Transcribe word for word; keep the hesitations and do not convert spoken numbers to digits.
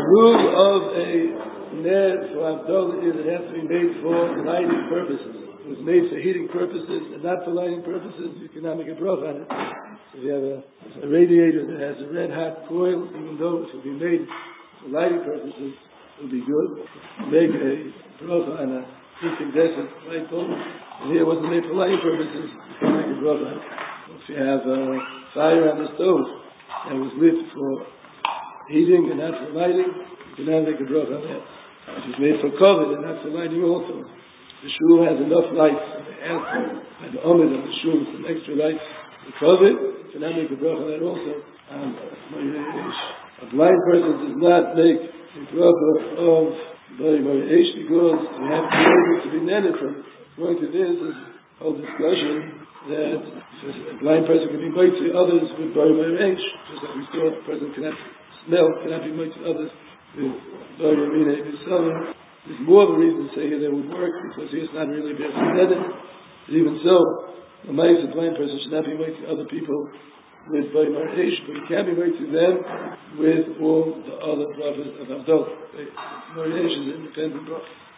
rule of a ner for Havdalah is it has to be made for lighting purposes. It was made for heating purposes and not for lighting purposes. You cannot make a bracha on it. If you have a, a radiator that has a red hot coil, even though it will be made for lighting purposes, it will be good. Make a bracha on a incandescent light bulb. And here it wasn't made for lighting purposes. You can't make a bracha on it. If you have a fire on the stove that was lit for heating and not for lighting, you cannot make a bracha on that. If it's made for cover and not for lighting also. The shul has enough lights. They ask by the owner of the shul some extra lights to cover it. You cannot make a bracha on that also. Um, a blind person does not make a bracha of Bari Bari Eish because you have to be able to be netted from it. According to this, this whole discussion that a blind person can be made to others with Bari Bari Eish, just like we saw, a person cannot smell, cannot be made to others with Bari Bari Eish. There's more of a reason to say here that would work because he's not really being netted. But even so, a mice, a blind person should not be made to other people with Bari Bari Eish, but he can be made to them with all the other brothers of Havdalah. Bari Eish is an independent brother.